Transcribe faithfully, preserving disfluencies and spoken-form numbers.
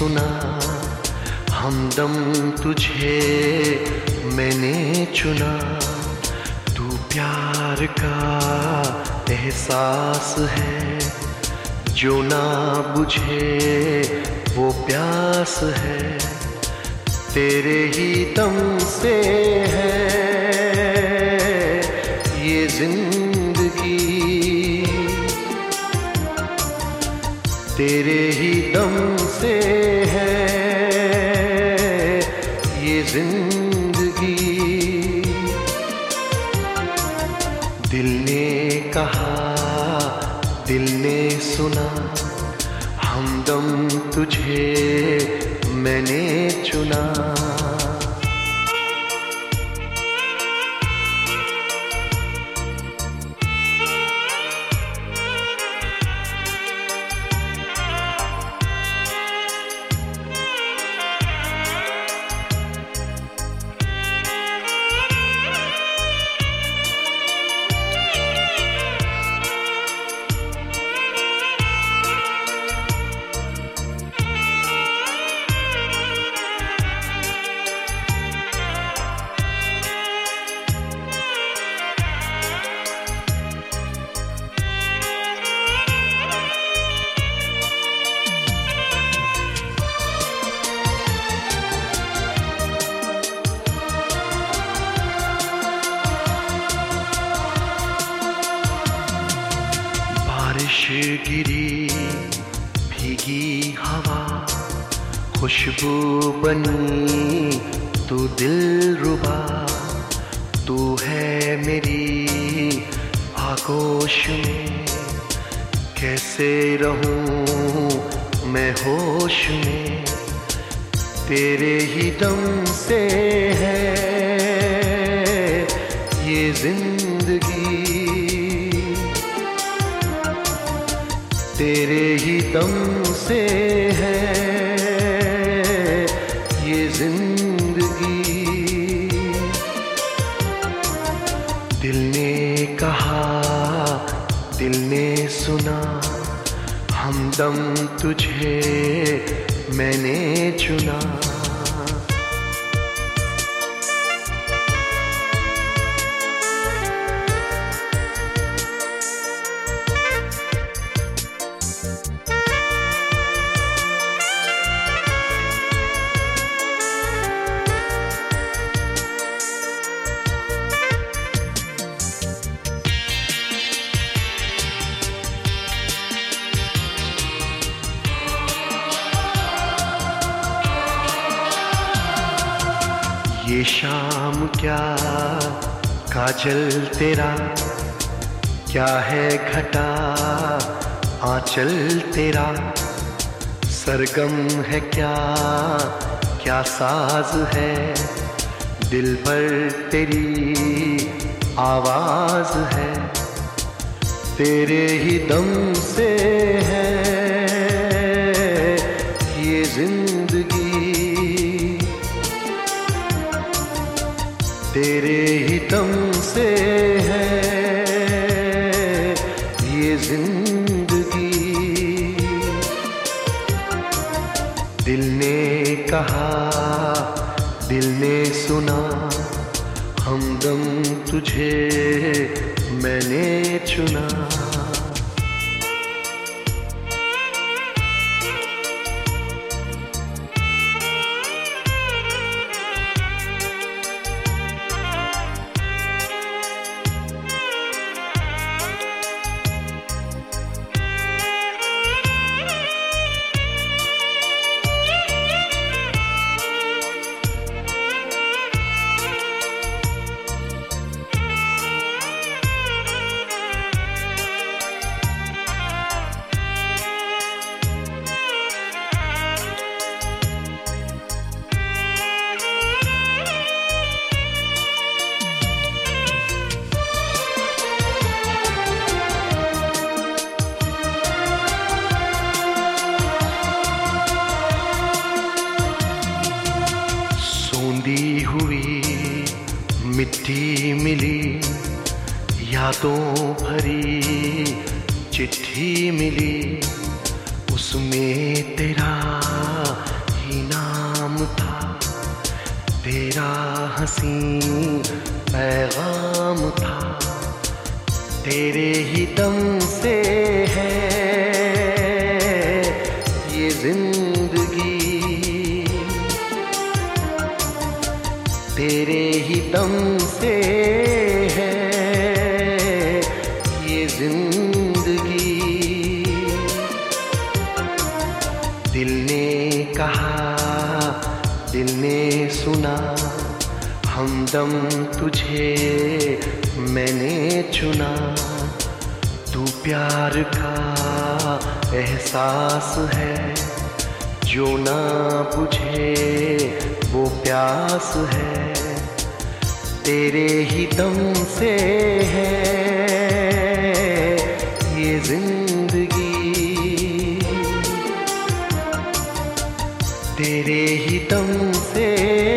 सुना, हमदम तुझे मैंने चुना। तू प्यार का एहसास है, जो ना बुझे वो प्यास है। तेरे ही दम से है ये जिंदगी, तेरे ही दम से है ये जिंदगी। दिल ने कहा, दिल ने सुना, हमदम तुझे मैंने चुना। बारिश गिरी भीगी हवा, खुशबू बनी तू दिलरुबा। तू है मेरी आगोश में, कैसे रहूं मैं होश में। तेरे ही दम से है ये जिंदगी, तेरे ही दम से है ये जिंदगी। दिल ने कहा, दिल ने सुना, हमदम तुझे मैंने चुना। ये शाम क्या काजल तेरा, क्या है घटा आंचल तेरा। सरगम है क्या, क्या साज है, दिल भर तेरी आवाज है। तेरे ही दम से है ये जिंदगी, तेरे ही दम से है ये जिंदगी। दिल ने कहा, दिल ने सुना, हमदम तुझे मैंने चुना। दी हुई मिट्टी मिली, यादों भरी चिट्ठी मिली, उसमें तेरा हंसी पैगाम था, तेरे ही दम से है ये जिंदगी, तेरे ही दम से है ये जिंदगी। दिल ने कहा, दिल ने सुना, हमदम तुझे मैंने चुना। तू प्यार का एहसास है, जो ना बुझे वो प्यास है, तेरे ही दम से है ये जिंदगी, तेरे ही दम से